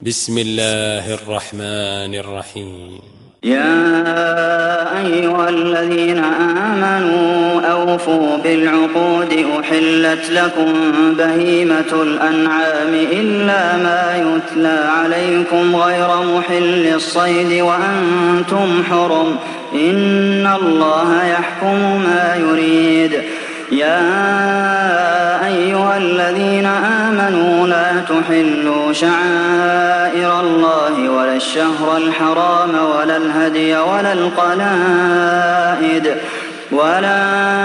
بسم الله الرحمن الرحيم. يا أيها الذين آمنوا أوفوا بالعقود أحلت لكم بهيمة الأنعام إلا ما يتلى عليكم غير محل الصيد وأنتم حرم إن الله يحكم ما يريد. يا أيها الذين آمنوا لا تحلوا شعائر الله ولا الشهر الحرام ولا الهدي ولا القلائد ولا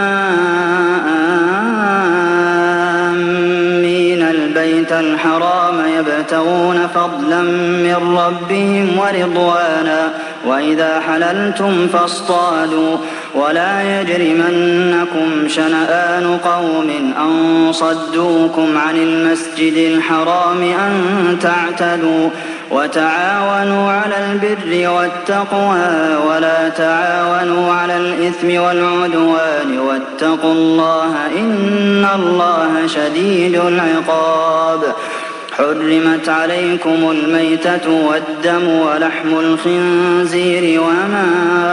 آمين البيت الحرام يبتغون فضلا من ربهم ورضوانا وإذا حللتم فاصطادوا ولا يجرمنكم شنآن قوم أن صدوكم عن المسجد الحرام أن تعتدوا وتعاونوا على البر والتقوى ولا تعاونوا على الإثم والعدوان واتقوا الله إن الله شديد العقاب. حرمت عليكم الميتة والدم ولحم الخنزير وما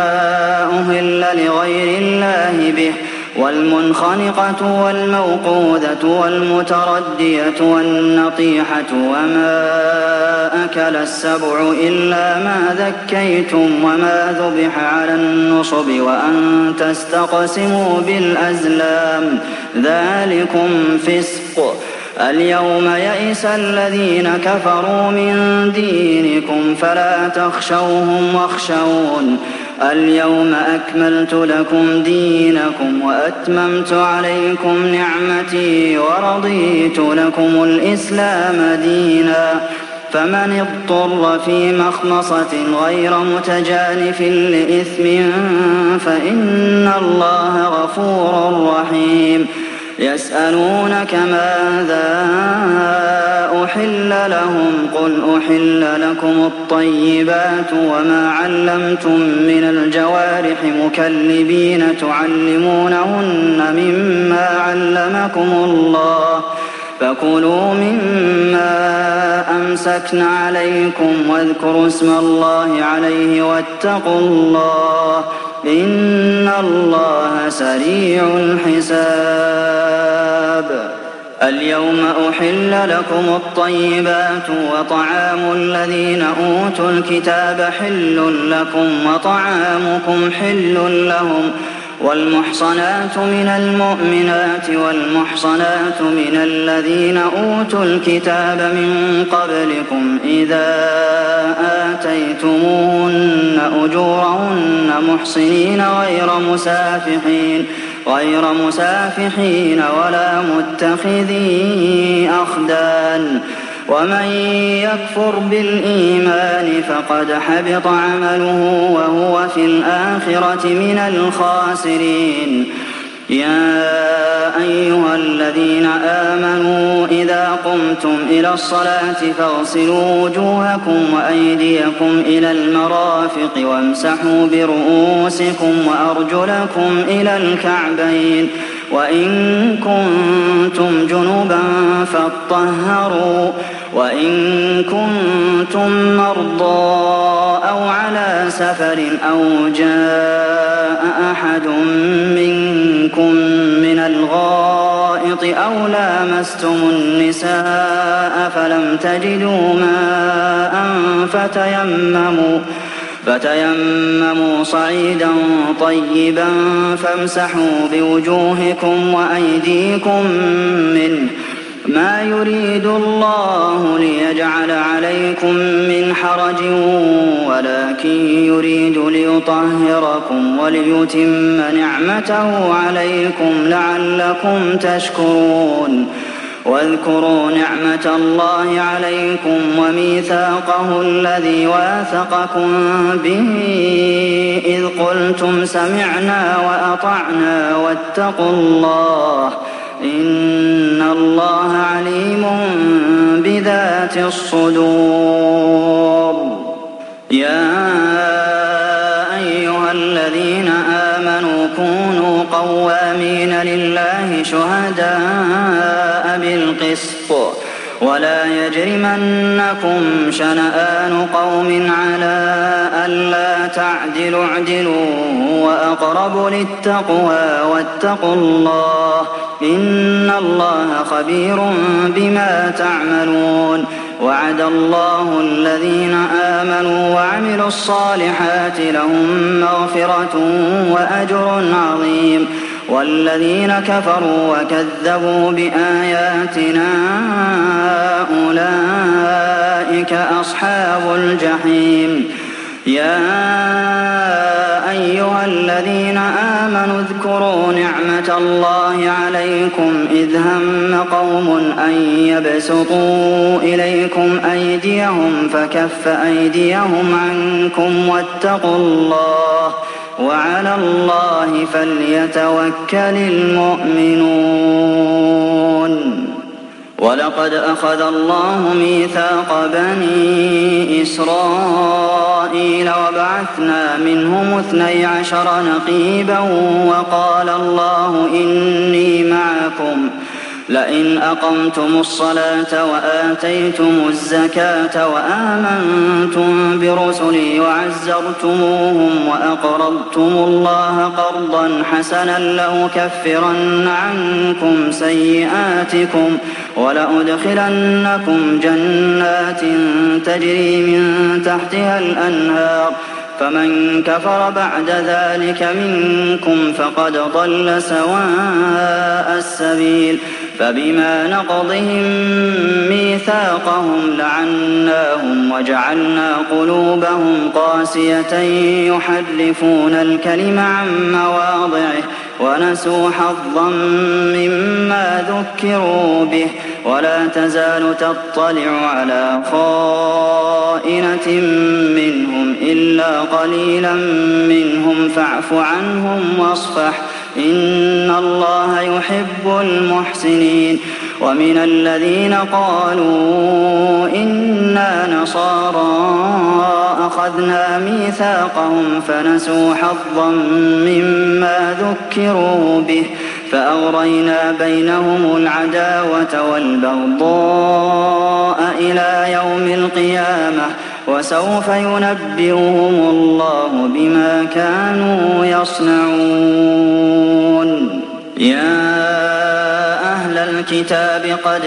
أهل لغير الله به والمنخنقة والموقوذة والمتردية والنطيحة وما أكل السبع إلا ما ذكيتم وما ذبح على النصب وأن تستقسموا بالأزلام ذلكم فسق. اليوم يئس الذين كفروا من دينكم فلا تخشوهم واخشون اليوم أكملت لكم دينكم وأتممت عليكم نعمتي ورضيت لكم الإسلام دينا فمن اضطر في مخمصة غير متجانف لإثم فإن الله غفور رحيم. يسألونك ماذا أحل لهم قل أحل لكم الطيبات وما علمتم من الجوارح مكلبين تعلمونهن مما علمكم الله فكلوا مما أمسكن عليكم واذكروا اسم الله عليه واتقوا الله إن الله سريع الحساب. اليوم أحل لكم الطيبات وطعام الذين أوتوا الكتاب حل لكم وطعامكم حل لهم والمحصنات من المؤمنات والمحصنات من الذين أوتوا الكتاب من قبلكم إذا آتيتموهن أجورهن محصنين غير مسافحين ولا متخذي أخدان ومن يكفر بالإيمان فقد حبط عمله وهو في الآخرة من الخاسرين. يا أيها الذين آمنوا إذا قمتم إلى الصلاة فاغسلوا وجوهكم وأيديكم إلى المرافق وامسحوا برؤوسكم وأرجلكم إلى الكعبين وإن كنتم جنبا فاطهروا وإن كنتم مرضى أو على سفر أو جاء أحد منكم من الغائط أو لامستم النساء فلم تجدوا ماء فتيمموا صعيدا طيبا فامسحوا بوجوهكم وأيديكم منه ما يريد الله ليجعل عليكم من حرج ولكن يريد ليطهركم وليتم نعمته عليكم لعلكم تشكرون. واذكروا نعمة الله عليكم وميثاقه الذي واثقكم به إذ قلتم سمعنا وأطعنا واتقوا الله إن الله عليم بذات الصدور. يا أيها الذين آمنوا كونوا قوامين لله شهداء بالقسط ولا يجرمنكم شنآن قوم على ألا تعدلوا اعدلوا هو أقرب للتقوى واتقوا الله إن الله خبير بما تعملون وعد الله الذين آمنوا وعملوا الصالحات لهم مغفرة وأجر عظيم والذين كفروا وكذبوا بآياتنا أولئك أصحاب الجحيم يا أيها الذين آمنوا اذكروا نعمة الله عليكم إذ هم قوم أن يبسطوا إليكم أيديهم فكف أيديهم عنكم واتقوا الله وعلى الله فليتوكل المؤمنون ولقد أخذ الله ميثاق بني إسرائيل وبعثنا منهم 12 نقيبا وقال الله إني معكم لئن أقمتم الصلاة وآتيتم الزكاة وآمنتم برسلي وعزرتموهم وأقرضتم الله قرضا حسنا لأكفرن عنكم سيئاتكم ولأدخلنكم جنات تجري من تحتها الأنهار فمن كفر بعد ذلك منكم فقد ضل سواء السبيل فبما نقضهم ميثاقهم لعناهم وجعلنا قلوبهم قاسية يحرفون الكلم عن مواضعه ونسوا حظا مما ذكروا به ولا تزال تطلع على خائنة منهم إلا قليلا منهم فاعف عنهم واصفح إن الله يحب المحسنين ومن الذين قالوا إنا نصارى أخذنا ميثاقهم فنسوا حظا مما ذكروا به فأغرينا بينهم العداوة والبغضاء إلى يوم القيامة وسوف ينبئهم الله بما كانوا يصنعون يا أهل الكتاب قد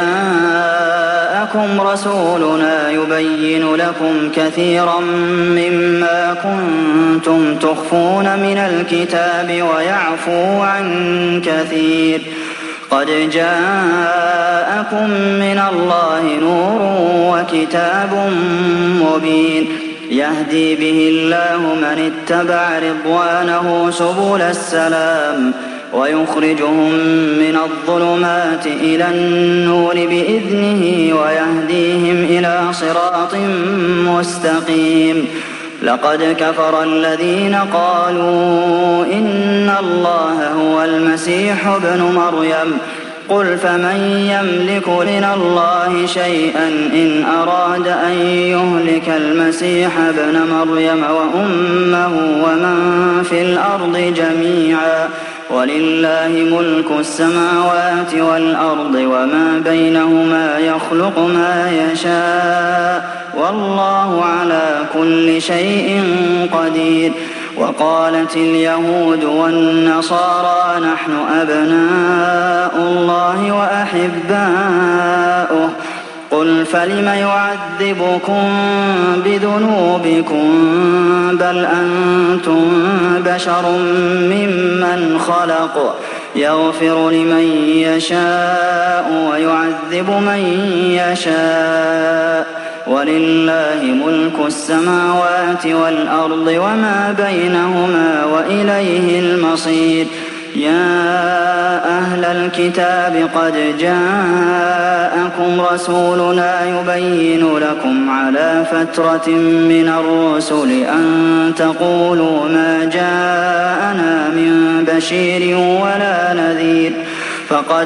جاءكم رسولنا يبين لكم كثيرا مما كنتم تخفون من الكتاب ويعفو عن كثير قد جاءكم من الله نور وكتاب مبين يهدي به الله من اتبع رضوانه سبل السلام ويخرجهم من الظلمات إلى النور بإذنه ويهديهم إلى صراط مستقيم لقد كفر الذين قالوا إن الله هو المسيح ابن مريم قل فمن يملك من الله شيئا إن أراد أن يهلك المسيح ابن مريم وأمه ومن في الأرض جميعا ولله ملك السماوات والأرض وما بينهما يخلق ما يشاء والله على كل شيء قدير وقالت اليهود والنصارى نحن أبناء الله وأحباؤه قل فلم يعذبكم بذنوبكم بل أنتم بشر ممن خلق يغفر لمن يشاء ويعذب من يشاء ولله ملك السماوات والأرض وما بينهما وإليه المصير يا أهل الكتاب قد جاءكم رسولنا يبين لكم على فترة من الرسل أن تقولوا ما جاءنا من بشير ولا نذير فقد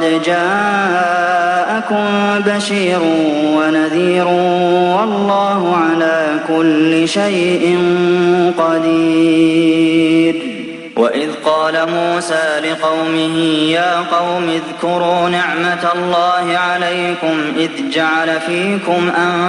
جاءكم بشير ونذير والله على كل شيء قدير وإذ قال موسى لقومه يا قوم اذكروا نعمة الله عليكم إذ جعل فيكم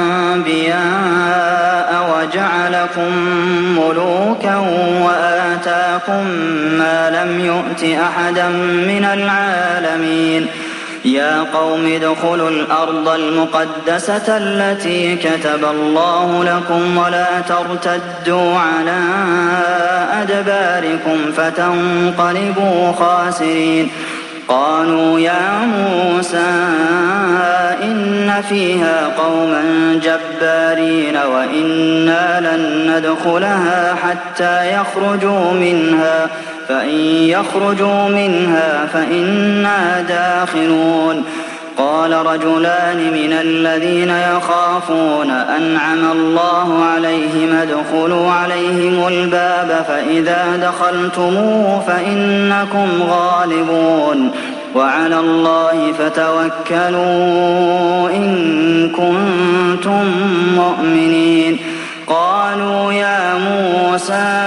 أنبياء وجعلكم ملوكا وآتاكم ما لم يؤت أحدا من العالمين يا قوم ادخلوا الأرض المقدسة التي كتب الله لكم ولا ترتدوا على أدباركم فتنقلبوا خاسرين قالوا يا موسى إن فيها قوما جبارين وإنا لن ندخلها حتى يخرجوا منها فإن يخرجوا منها فإنا داخلون قال رجلان من الذين يخافون أنعم الله عليهم ادخلوا عليهم الباب فإذا دخلتموه فإنكم غالبون وعلى الله فتوكلوا إن كنتم مؤمنين قالوا يا موسى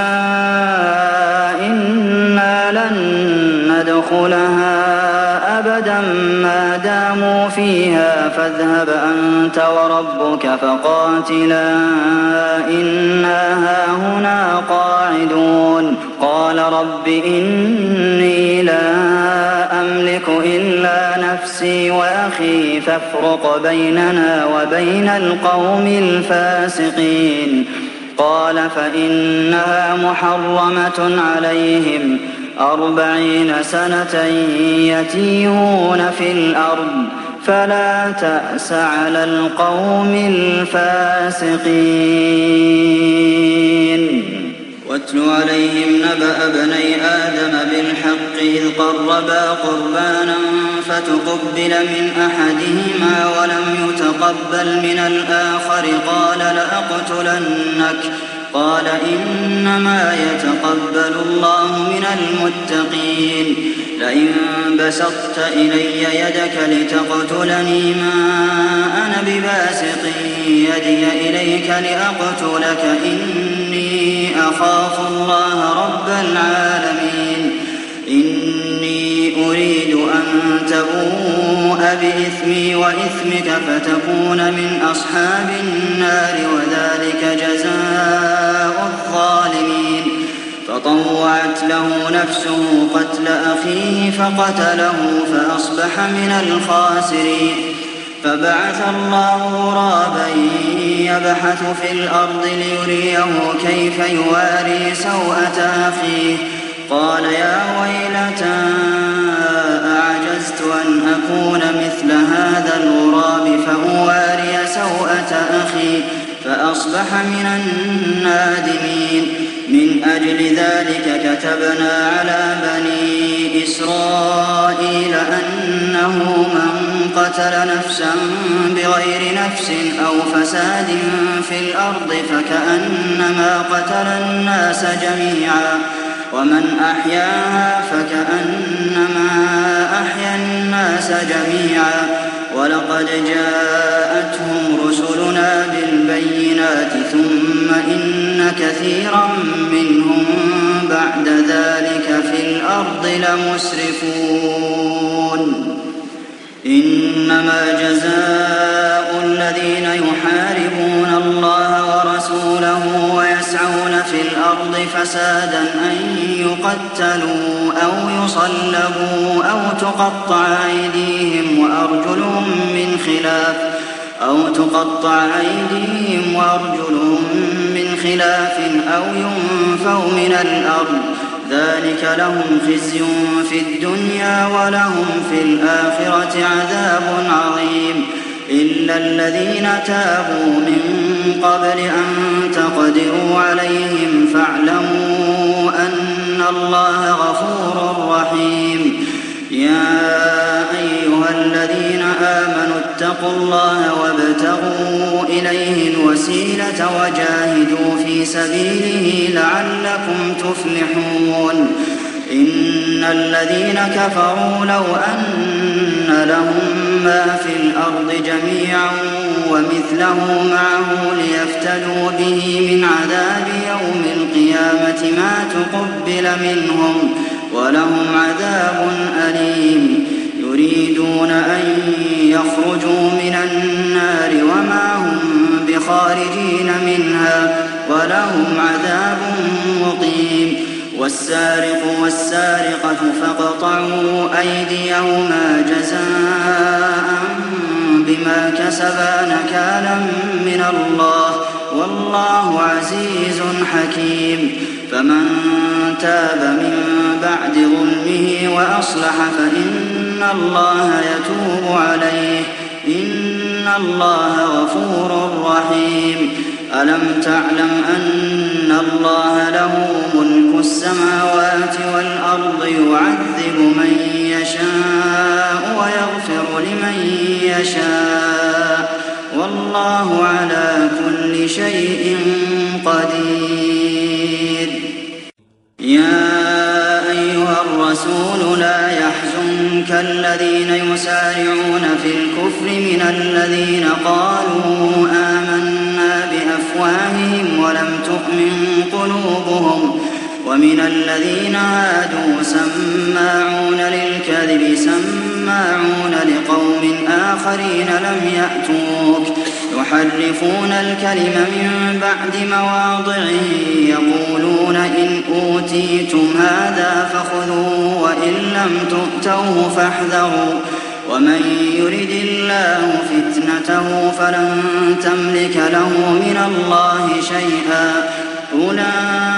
إنا لن ندخلها أبدا ما داموا فيها فاذهب أنت وربك فقاتلا إنا هاهنا قاعدون قال رب إني لا أملك إلا نفسي وأخي فافرق بيننا وبين القوم الفاسقين قال فإنها محرمة عليهم 40 سنة يتيهون في الأرض فلا تأس على القوم الفاسقين واتل عليهم نبأ ابني آدم بالحق إذ قربا قربانا فتقبل من أحدهما ولم يتقبل من الآخر قال لأقتلنك قال إنما يتقبل الله من المتقين لئن بسطت إلي يدك لتقتلني ما أنا بباسط يدي إليك لأقتلك إني أخاف الله رب العالمين إني أريد أن تبوء بإثمي وإثمك فتكون من أصحاب النار وذلك جزاء الظالمين فطوعت له نفسه قتل أخيه فقتله فأصبح من الخاسرين فبعث الله غرابا يبحث في الأرض ليريه كيف يواري سوءة أخيه قال يا ويلتى أعجزت أن أكون مثل هذا الغراب فأواري سوءة أخي فأصبح من النادمين من أجل ذلك كتبنا على بني إسرائيل أنه من قتل نفسا بغير نفس أو فساد في الأرض فكأنما قتل الناس جميعا ومن أحياها فكأنما أحيا الناس جميعا ولقد جاءتهم رسلنا بالبينات ثم إن كثيرا منهم بعد ذلك في الأرض لمسرفون إنما جزاء الذين يحاربون الله ورسوله ويسعون في الأرض فسادا أن يقتلوا أو يصلبوا أو تقطع أيديهم وأرجلهم من خلاف أو ينفوا من الأرض ذلك لهم خزي في الدنيا ولهم في الآخرة عذاب عظيم إلا الذين تابوا من قبل أن تقدروا عليهم فاعلموا أن الله غفور رحيم يا أيها الذين آمنوا اتقوا الله وابتغوا إليه الوسيلة وجاهدوا في سبيله لعلكم تفلحون إن الذين كفروا لو أن لهم ما في الأرض جميعا ومثله معه ليفتدوا به من عذاب يوم القيامة القيامة ما تقبل منهم ولهم عذاب أليم يريدون أن يخرجوا من النار وما هم بخارجين منها ولهم عذاب مقيم والسارق والسارقة فاقطعوا أيديهما جزاء بما كسبا نكالا من الله والله عزيز حكيم فمن تاب من بعد ظلمه وأصلح فإن الله يتوب عليه إن الله غفور رحيم ألم تعلم أن الله له ملك السماوات والأرض يعذب من يشاء ويغفر لمن يشاء والله على كل شيء قدير يا أيها الرسول لا يحزنك الذين يسارعون في الكفر من الذين قالوا آمنا بأفواههم ولم تؤمن قلوبهم ومن الذين هادوا سماعون للكذب سماعون لقوم آخرين لم يأتوك يحرفون الكلم من بعد مواضعه يقولون إن أوتيتم هذا فخذوه وإن لم تؤتوه فاحذروا ومن يرد الله فتنته فلن تملك له من الله شيئا أولئك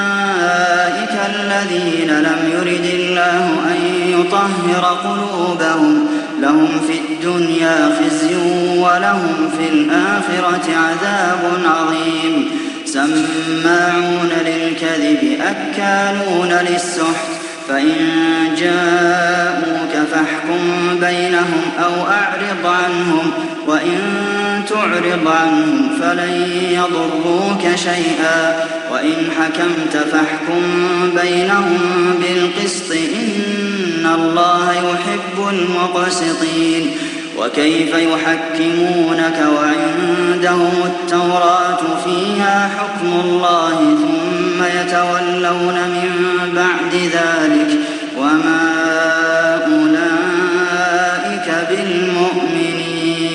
الذين لم يرد الله أن يطهر قلوبهم لهم في الدنيا خزي ولهم في الآخرة عذاب عظيم سماعون للكذب أكالون للسحت فإن جاءوك فاحكم بينهم أو أعرض عنهم وإن تعرض عنهم فلن يضروك شيئا وإن حكمت فاحكم بينهم بالقسط إن الله يحب المقسطين وكيف يحكمونك وعندهم التوراة فيها حكم الله ثم يتولون من بعد ذلك وما أولئك بالمؤمنين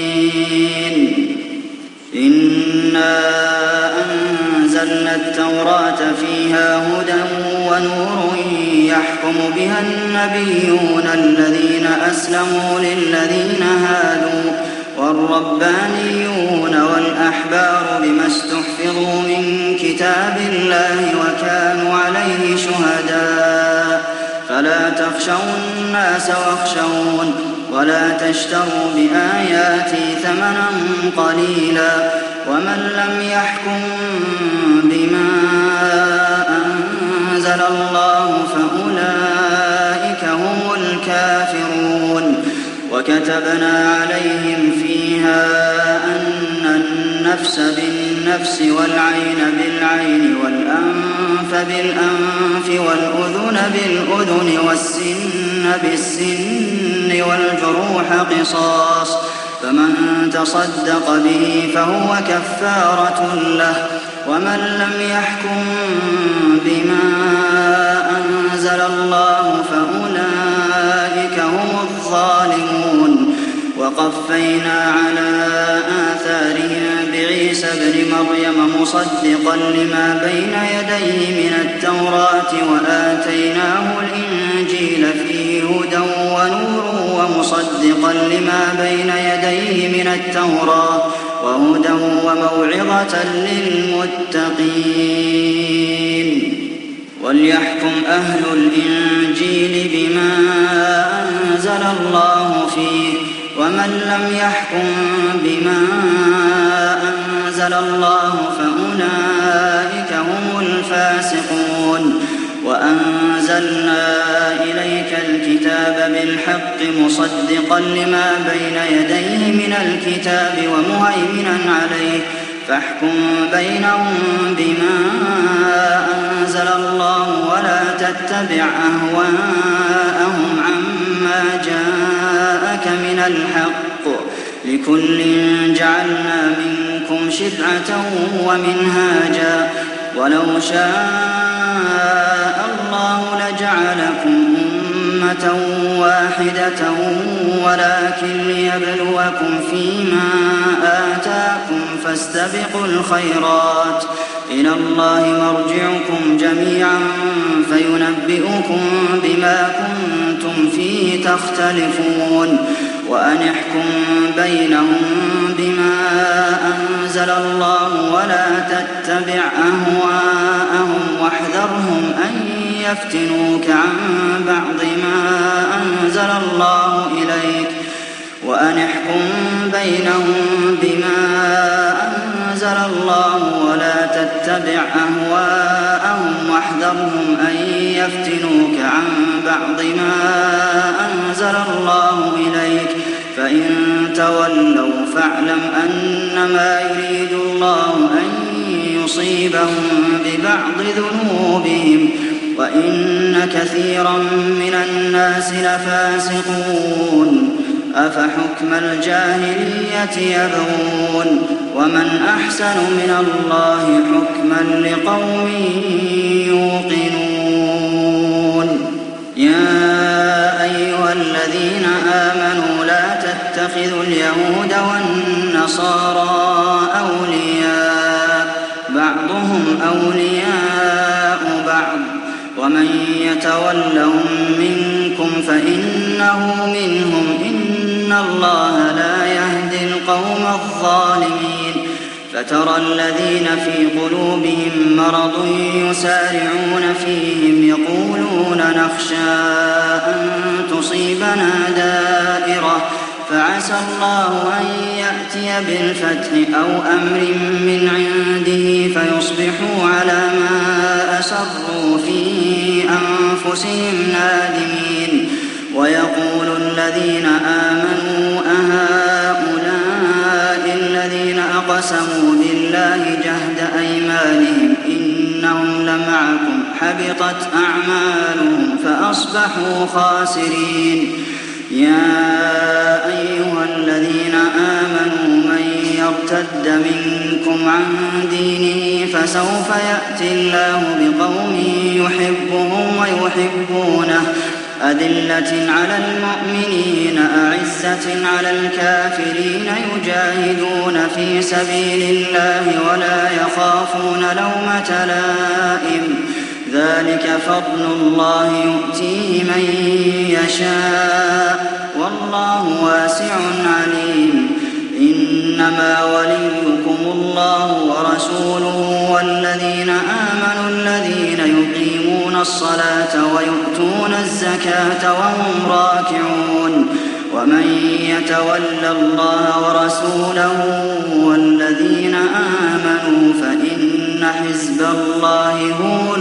إنا أنزلنا التوراة فيها هدى ونور يحكم بها النبيون الذين أسلموا للذين هادوا والربانيون والأحبار بما استحفظوا من كتاب الله وكانوا عليه شهداء فلا تخشوا الناس واخشون ولا تشتروا بآياتي ثمنا قليلا ومن لم يحكم بما أنزل الله فأولئك هم الكافرون وكتبنا عليهم فيها أن النفس بالنفس والعين بالعين والأنف بالأنف والأذن بالأذن والسن بالسن والجروح قصاص فمن تصدق به فهو كفارة له ومن لم يحكم بما أنزل الله فأولئك هم الظالمون وقفينا على آثارهم بعيسى ابن مريم مصدقا لما بين يديه من التوراة وآتيناه الإنجيل فيه هدى ونور ومصدقا لما بين يديه من التوراة وهدى وموعظة للمتقين وليحكم أهل الإنجيل بما أنزل الله فيه ومن لم يحكم بما أنزل الله فأولئك هم الفاسقون وأنزلنا إليك الكتاب بالحق مصدقا لما بين يديه من الكتاب ومهيمنا عليه فاحكم بينهم بما أنزل الله ولا تتبع أهواءهم عما جاءك من الحق لكل جعلنا منكم شرعة ومنهاجا ولو شاء الله لجعلكم أمة واحدة ولكن ليبلوكم فيما آتاكم فاستبقوا الخيرات إلى الله مرجعكم جميعا فينبئكم بما كنتم فيه تختلفون وأن احكم بينهم بما أنزل الله ولا تتبع أهواءهم واحذرهم أن يفتنوك عن بعض ما أنزل الله إليك وأن احكم بينهم بما أنزل الله ولا تتبع أهواءهم واحذرهم أن يفتنوك عن بعض ما أنزل الله إليك فإن تولوا فاعلم أنما يريد الله أن يصيبهم ببعض ذنوبهم وإن كثيرا من الناس لفاسقون أفحكم الجاهلية يبغون ومن أحسن من الله حكما لقوم يوقنون يا أيها الذين آمنوا لا تتخذوا اليهود والنصارى أولياء بعضهم أولياء بعض ومن يتولهم منكم فإنه منهم إن الله لا يهدي القوم الظالمين فترى الذين في قلوبهم مرض يسارعون فيهم يقولون نخشى أن تصيبنا دائرة فعسى الله أن يأتي بالفتح أو أمر من عنده فيصبحوا على ما أسروا في أنفسهم نادمين ويقول الذين آمنوا أهؤلاء الذين أقسموا بالله جهد أيمانهم إنهم لمعكم حبطت أعمالهم فأصبحوا خاسرين يا أيها الذين آمنوا من يرتد منكم عن دينه فسوف يأتي الله بقوم يحبهم ويحبونه أذلة على المؤمنين أعزة على الكافرين يجاهدون في سبيل الله ولا يخافون لومة لائم ذلك فضل الله يؤتيه من يشاء والله واسع عليم إنما وليكم الله ورسوله والذين آمنوا الذين يقيمون الصلاة ويؤتون الزكاة وهم راكعون ومن يتول الله ورسوله والذين آمنوا فإن حزب الله هم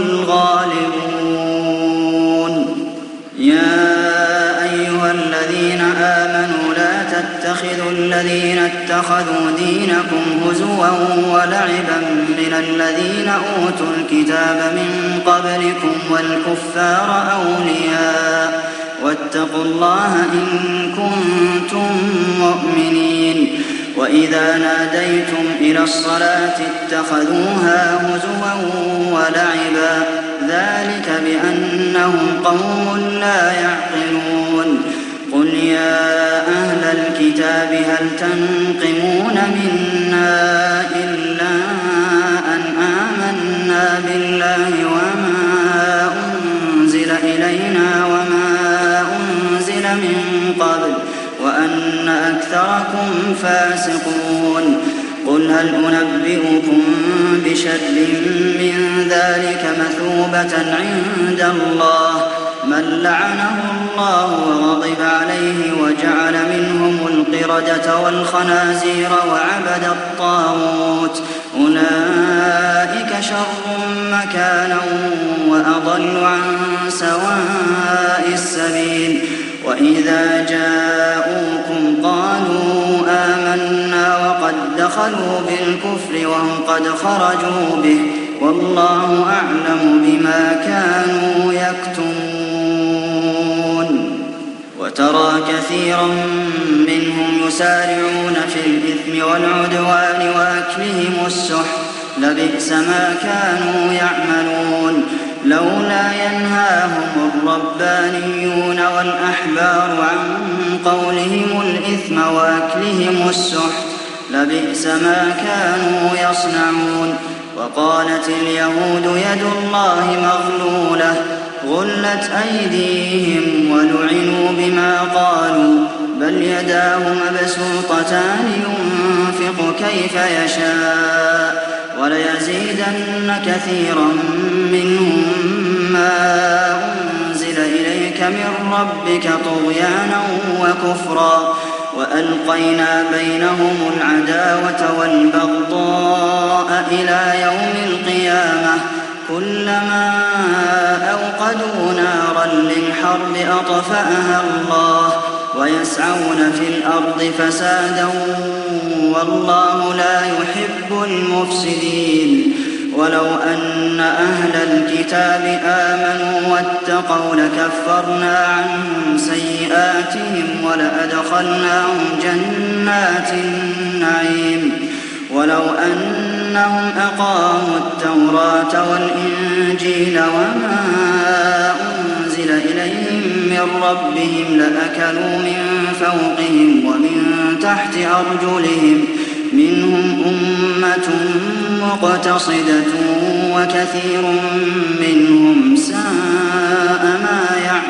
الغالبون يا أيها الذين آمنوا لا تتخذوا الذين اتخذوا دينكم هزوا ولعبا من الذين أوتوا الكتاب من قبلكم والكفار أولياء واتقوا الله إن كنتم مؤمنين وإذا ناديتم إلى الصلاة اتخذوها هزوا ولعبا ذلك بأنهم قوم لا يعقلون قل يا أهل الكتاب هل تنقمون منا إلا أن آمنا بالله وما أنزل إلينا وما أنزل من قبل وأن أكثركم فاسقون قل هل أنبئكم بشر من ذلك مثوبة عند الله من لعنه الله وغضب عليه وجعل منهم القردة والخنازير وعبد الطاغوت أولئك شر مكانا وأضل عن سواء السبيل وإذا جاءوكم قالوا آمنا وقد دخلوا بالكفر وهم قد خرجوا به والله أعلم بما كانوا يكتمون وترى كثيرا منهم يسارعون في الإثم والعدوان وأكلهم السحت لبئس ما كانوا يعملون لولا ينهاهم الربانيون والأحبار عن قولهم الإثم وأكلهم السحت لبئس ما كانوا يصنعون وقالت اليهود يد الله مغلولة غلت أيديهم ولعنوا بما قالوا بل يداه مبسوطتان ينفق كيف يشاء وليزيدن كثيرا منهم ما أنزل إليك من ربك طغيانا وكفرا وألقينا بينهم العداوة والبغضاء إلى يوم القيامة كلما أوقدوا نارا للحرب أطفأها الله ويسعون في الأرض فسادا والله لا يحب المفسدين ولو أن أهل الكتاب آمنوا واتقوا لكفرنا عنهم سيئاتهم ولأدخلناهم جنات النعيم ولو أنهم أقاموا التوراة والإنجيل وما أنزل إليهم من ربهم لأكلوا من فوقهم ومن تحت أرجلهم منهم أمة مقتصدة وكثير منهم ساء ما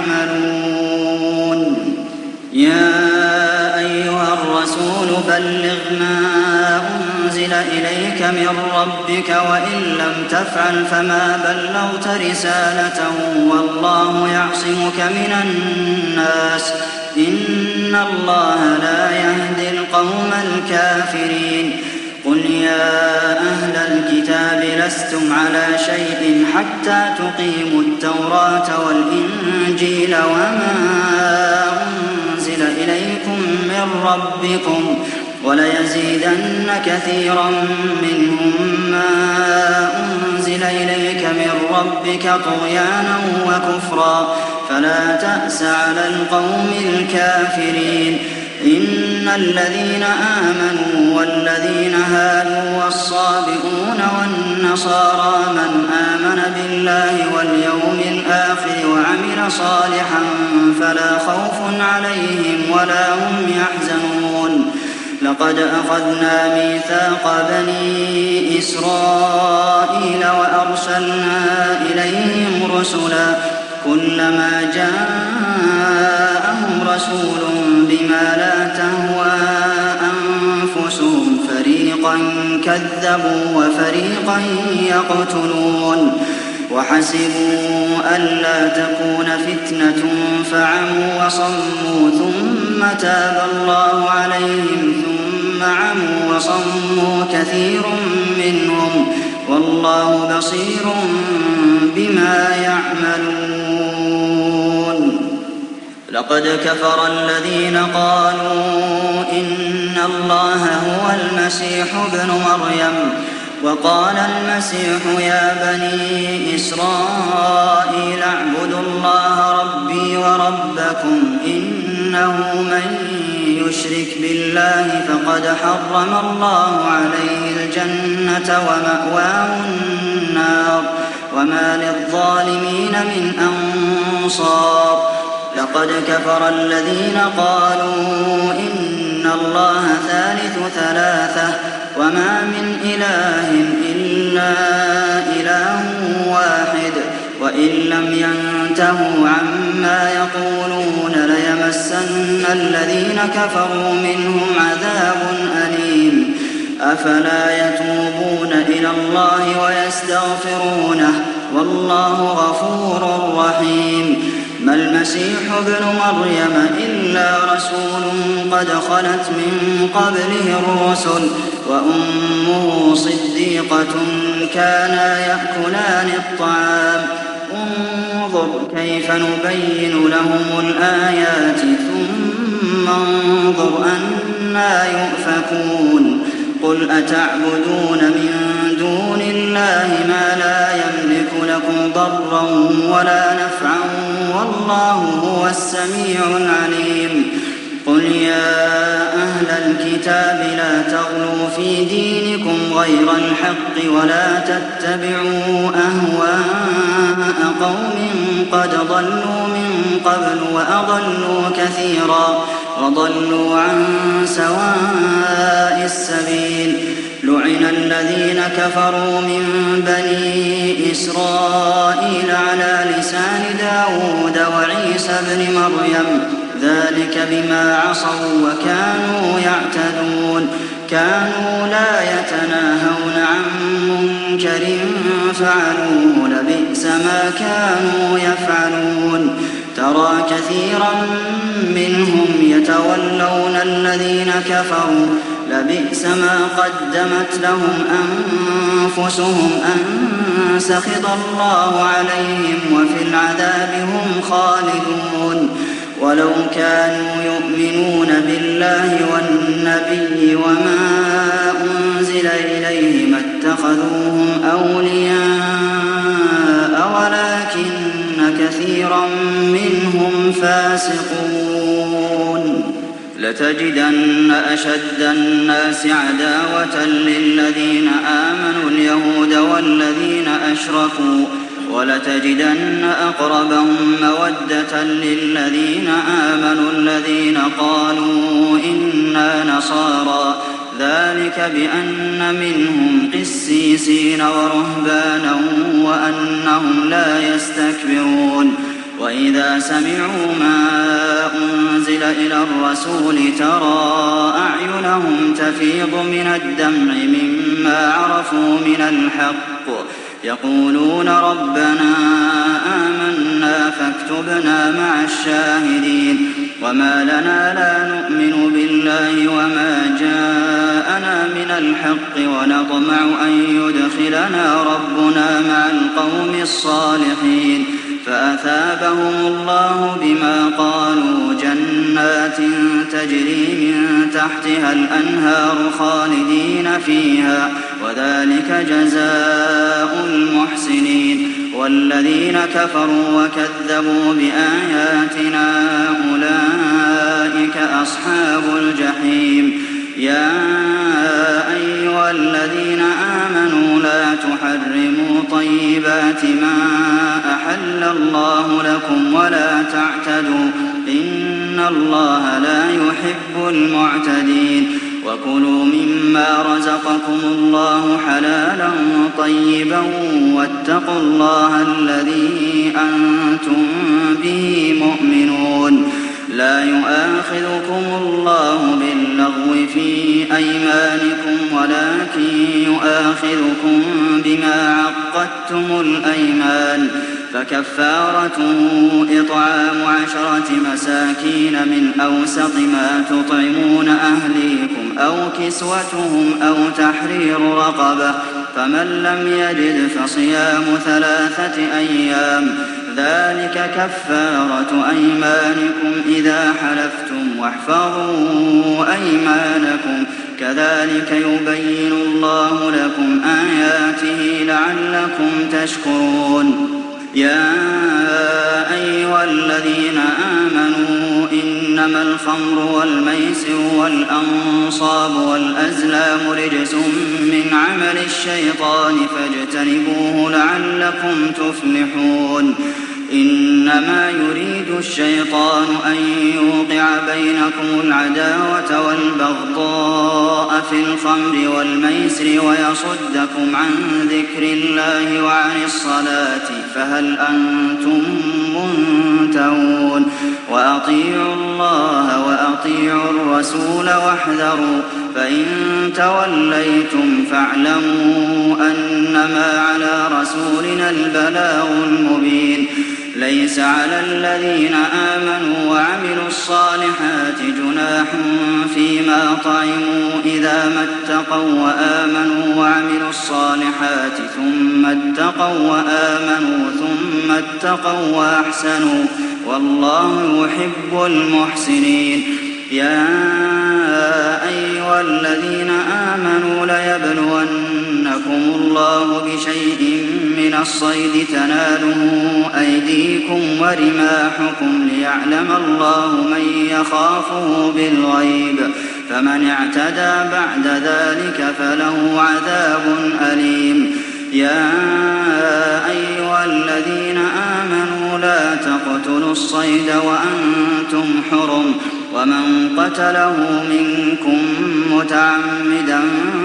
يعملون يا أيها الرسول بلغ ما أنزل إليك من ربك وإن لم تفعل فما بلغت رسالته والله يعصمك من الناس إن الله لا يهدي القوم الكافرين قل يا أهل الكتاب لستم على شيء حتى تقيموا التوراة والإنجيل وما أنزل إليكم من ربكم وليزيدن كثيرا منهم ما أنزل إليك من ربك طغيانا وكفرا فلا تأس على القوم الكافرين إن الذين آمنوا والذين هادوا والصابئون والنصارى من آمن بالله واليوم الآخر وعمل صالحا فلا خوف عليهم ولا هم يحزنون لقد أخذنا ميثاق بني إسرائيل وأرسلنا إليهم رسلا كلما جاءهم رسول بما لا تهوى أنفسهم فريقا كذبوا وفريقا يقتلون وحسبوا ألا تكون فتنة فعموا وصموا ثم تاب الله عليهم ثم عموا وصموا كثير منهم والله بصير بما يعملون لقد كفر الذين قالوا إن الله هو المسيح ابن مريم وقال المسيح يا بني إسرائيل اعبدوا الله ربي وربكم إنه من يشرك بالله فقد حرم الله عليه الجنة ومأواه النار وما للظالمين من أنصار لقد كفر الذين قالوا إن الله ثالث ثلاثة وما من إله إلا إله واحد وإن لم ينتهوا عما يقولون ليمسن الذين كفروا منهم عذاب أليم أفلا يتوبون إلى الله ويستغفرونه والله غفور رحيم ما المسيح ابن مريم إلا رسول قد خلت من قبله الرسل وأمه صديقة كانا يأكلان الطعام انظر كيف نبين لهم الآيات ثم انظر أنى يؤفكون قل أتعبدون من دون الله ما لا يملك لكم ضرا ولا نفعا والله هو السميع العليم قل يا أهل الكتاب لا تغلوا في دينكم غير الحق ولا تتبعوا أهواء قوم قد ضلوا من قبل وأضلوا كثيرا وضلوا عن سواء السبيل لعن الذين كفروا من بني إسرائيل على لسان داود وعيسى بن مريم ذلك بما عصوا وكانوا يعتدون كانوا لا يتناهون عن منكر فعلوه لبئس ما كانوا يفعلون ترى كثيرا منهم يتولون الذين كفروا لبئس ما قدمت لهم أنفسهم أن سخط الله عليهم وفي العذاب هم خالدون ولو كانوا يؤمنون بالله والنبي وما أنزل إليه ما اتخذوهم أولياء ولكن كثيرا منهم فاسقون لتجدن أشد الناس عداوة للذين آمنوا اليهود والذين أشركوا ولتجدن أقربهم مودة للذين آمنوا الذين قالوا إنا نصارى ذلك بأن منهم قسيسين ورهبانا وأنهم لا يستكبرون وإذا سمعوا ما أنزل إلى الرسول ترى أعينهم تفيض من الدمع مما عرفوا من الحق يقولون ربنا آمنا فاكتبنا مع الشاهدين وما لنا لا نؤمن بالله وما جاءنا من الحق ونطمع أن يدخلنا ربنا مع القوم الصالحين فأثابهم الله بما قالوا جنات تجري من تحتها الأنهار خالدين فيها وذلك جزاء المحسنين والذين كفروا وكذبوا بآياتنا أولئك أصحاب الجحيم يا أيها الذين آمنوا لا تحرموا طيبات ما أحل الله لكم ولا تعتدوا إن الله لا يحب المعتدين وكلوا مما رزقكم الله حلالا طيبا واتقوا الله الذي أنتم به مؤمنون لا يؤاخذكم الله باللغو في أيمانكم ولكن يؤاخذكم بما عقدتم الأيمان فكفارته إطعام 10 مساكين من أوسط ما تطعمون أهليكم أو كسوتهم أو تحرير رقبة فمن لم يجد فصيام 3 أيام ذلك كفارة أيمانكم إذا حلفتم واحفظوا أيمانكم كذلك يبين الله لكم آياته لعلكم تشكرون يا أيها الذين آمنوا إنما الخمر والميسر والأنصاب والأزلام رجس من عمل الشيطان فاجتنبوه لعلكم تفلحون إنما يريد الشيطان أن يوقع بينكم العداوة والبغضاء في الخمر والميسر ويصدكم عن ذكر الله وعن الصلاة فهل أنتم منتهون وأطيعوا الله وأطيعوا الرسول واحذروا فإن توليتم فاعلموا أنما على رسولنا البلاغ المبين ليس على الذين آمنوا وعملوا الصالحات جناح فيما طعموا إذا ما اتقوا وآمنوا وعملوا الصالحات ثم اتقوا وآمنوا ثم اتقوا وأحسنوا والله يحب المحسنين يا أيها الذين آمنوا ليبلونكم الله بشيء من من الصيد تناله أيديكم ورماحكم ليعلم الله من يخافه بالغيب فمن اعتدى بعد ذلك فله عذاب أليم يا أيها الذين آمنوا لا تقتلوا الصيد وأنتم حرم ومن قتله منكم متعمدا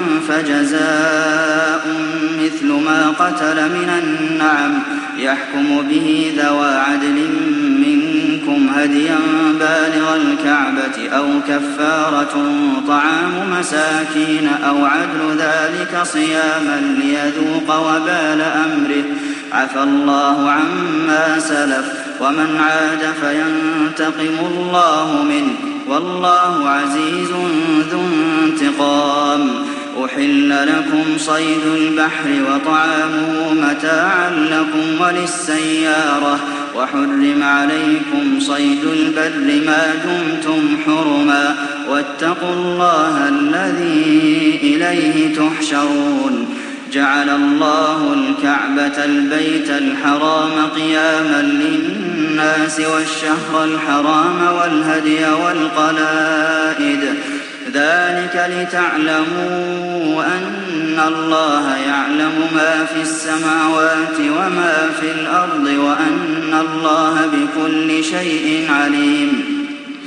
فجزاء مثل ما قتل من النعم يحكم به ذوى عدل منكم هديا بالغ الكعبة أو كفارة طعام مساكين أو عدل ذلك صياما ليذوق وبال أمره عفى الله عما سلف ومن عاد فينتقم الله منه والله عزيز ذو انتقام أحل لكم صيد البحر وطعامه متاعا لكم وللسيارة وحرم عليكم صيد البر ما دمتم حرما واتقوا الله الذي إليه تحشرون جعل الله الكعبة البيت الحرام قياما للناس والشهر الحرام والهدي والقلائد ذلك لتعلموا أن الله يعلم ما في السماوات وما في الأرض وأن الله بكل شيء عليم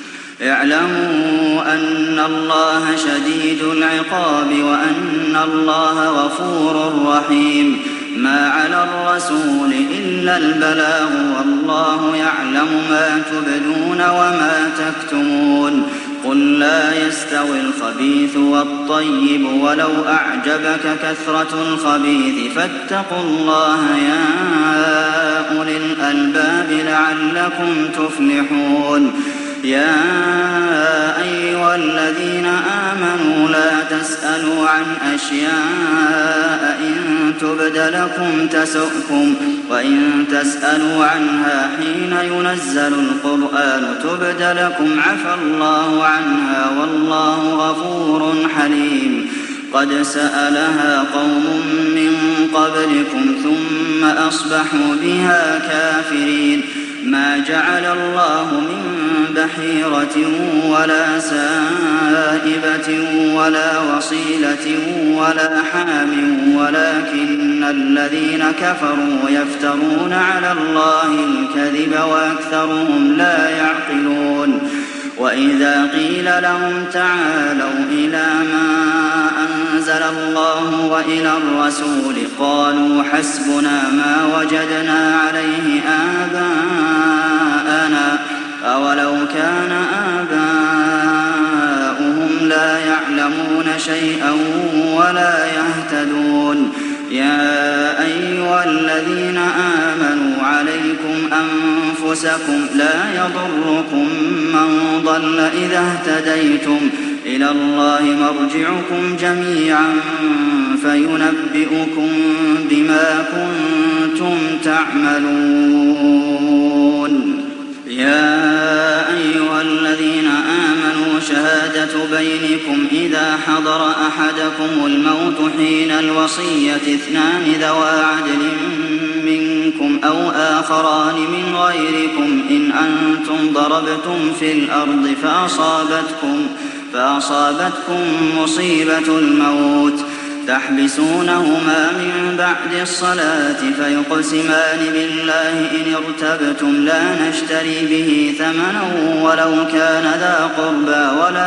اعلموا أن الله شديد العقاب وأن الله غفور رحيم ما على الرسول إلا البلاغ والله يعلم ما تبدون وما تكتمون قل لا يستوي الخبيث والطيب ولو أعجبك كثرة الخبيث فاتقوا الله يا أولي الألباب لعلكم تفلحون يا أيها الذين آمنوا لا تسألوا عن أشياء إن تبد لكم تسؤكم وإن تسألوا عنها حين ينزل القرآن تبد لكم عفى الله عنها والله غفور حليم قد سألها قوم من قبلكم ثم أصبحوا بها كافرين ما جعل الله من بحيرة ولا سائبة ولا وصيلة ولا حام ولكن الذين كفروا يفترون على الله الكذب وأكثرهم لا يعقلون وإذا قيل لهم تعالوا إلى ما أنزل الله وإلى الرسول قالوا حسبنا ما وجدنا عليه آباءنا أولو كان آباؤهم لا يعلمون شيئا ولا يهتدون يا أيها الذين آمنوا عليكم أنفسكم لا يضركم من ضل إذا اهتديتم إلى الله مرجعكم جميعا فينبئكم بما كنتم تعملون يا أيها الذين آمنوا شهادة بينكم إذا حضر أحدكم الموت حين الوصية اثنان ذوى عدل منكم أو آخران من غيركم إن أنتم ضربتم في الأرض فأصابتكم مصيبة الموت تحبسونهما من بعد الصلاة فيقسمان بالله إن ارتبتم لا نشتري به ثمنا ولو كان ذا قربى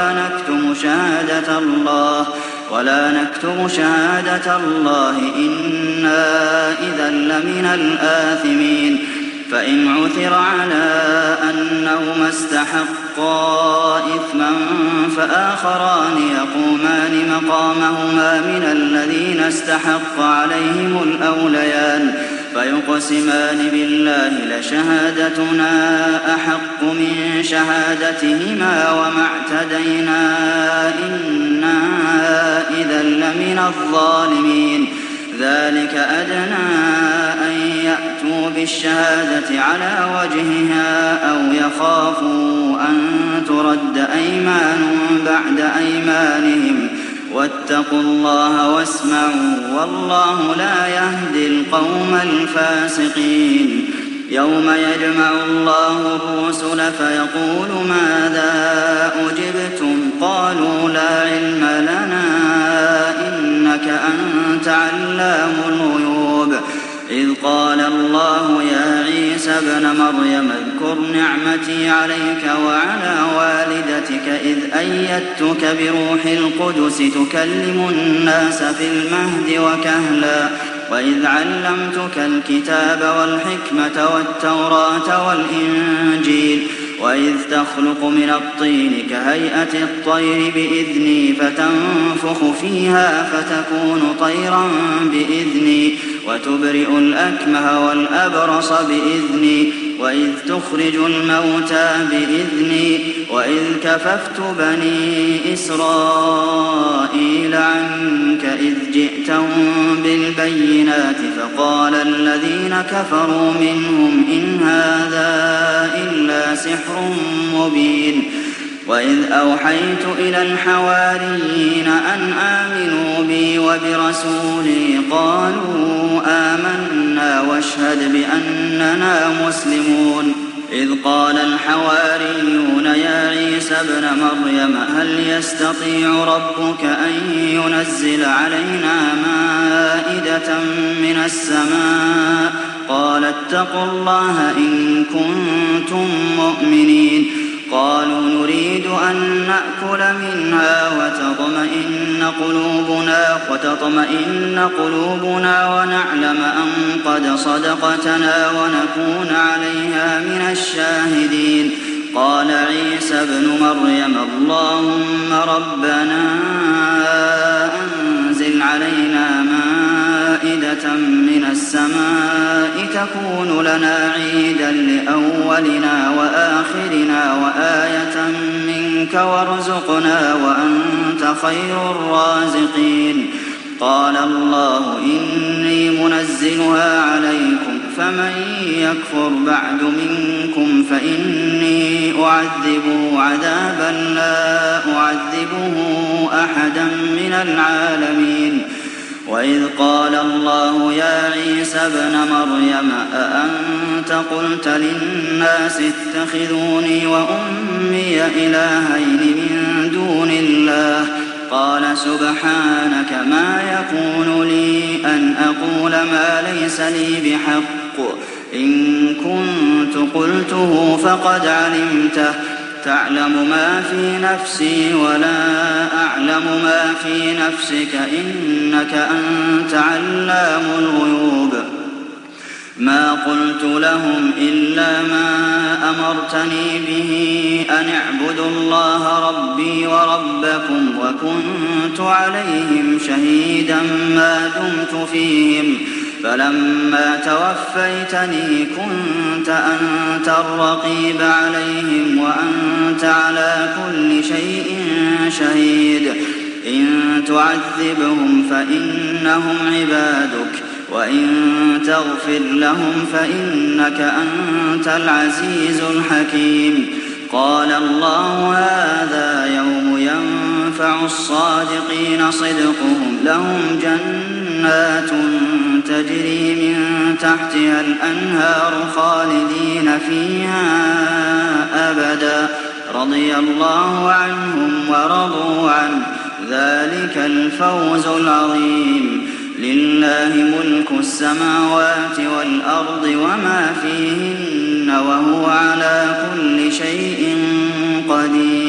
ولا نكتم شهادة الله إنا إذا لمن الآثمين فإن عثر على أنهما استحقا إثما فآخران يقومان مقامهما من الذين استحق عليهم الأوليان فيقسمان بالله لشهادتنا أحق من شهادتهما وما اعتدينا إنا إذا لمن الظالمين ذلك أدنى أن يأتوا بالشهادة على وجهها أو يخافوا أن ترد أيمان بعد أيمانهم واتقوا الله واسمعوا والله لا يهدي القوم القوم الفاسقين يوم يجمع الله الرسل فيقول ماذا أجبتم قالوا لا علم لنا إنك أنت علام الغيوب إذ قال الله يا عيسى ابن مريم اذكر نعمتي عليك وعلى والدتك إذ أيدتك بروح القدس تكلم الناس في المهد وكهلا وإذ علمتك الكتاب والحكمة والتوراة والإنجيل وإذ تخلق من الطين كهيئة الطير بإذني فتنفخ فيها فتكون طيرا بإذني وتبرئ الأكمه والأبرص بإذني وإذ تخرج الموتى بإذني وإذ كففت بني إسرائيل عنك إذ جئتهم بالبينات فقال الذين كفروا منهم إن هذا إلا سحر مبين وإذ أوحيت إلى الحواريين أن آمنوا بي وبرسولي قالوا آمنا واشهد بأننا مسلمون إذ قال الحواريون يا عيسى ابن مريم هل يستطيع ربك أن ينزل علينا مائدة من السماء قال اتقوا الله إن كنتم مؤمنين قالوا نريد أن نأكل منها وتطمئن قلوبنا ونعلم أن قد صدقتنا ونكون عليها من الشاهدين قال عيسى ابن مريم اللهم ربنا أنزل علينا مائدة من السماء تكون لنا عيدا لأولنا وآخرنا وآية منك وارزقنا وأنت خير الرازقين قال الله إني منزلها عليكم فمن يكفر بعد منكم فإني أعذبه عذابا لا أعذبه أحدا من العالمين وإذ قال الله يا عيسى ابن مريم أأنت قلت للناس اتخذوني وأمي إلهين من دون الله قال سبحانك ما يكون لي أن أقول ما ليس لي بحق إن كنت قلته فقد علمته تعلم ما في نفسي ولا أعلم ما في نفسك إنك أنت علام الغيوب ما قلت لهم إلا ما أمرتني به أن اعبدوا الله ربي وربكم وكنت عليهم شهيدا ما دمت فيهم فلما توفيتني كنت أنت الرقيب عليهم وأنت على كل شيء شهيد إن تعذبهم فإنهم عبادك وإن تغفر لهم فإنك أنت العزيز الحكيم قال الله هذا يوم ينفع الصادقين صدقهم لهم جنات تجري من تحتها الأنهار خالدين فيها أبدا رضي الله عنهم ورضوا عنه ذلك الفوز العظيم لله ملك السماوات والأرض وما فيهن وهو على كل شيء قدير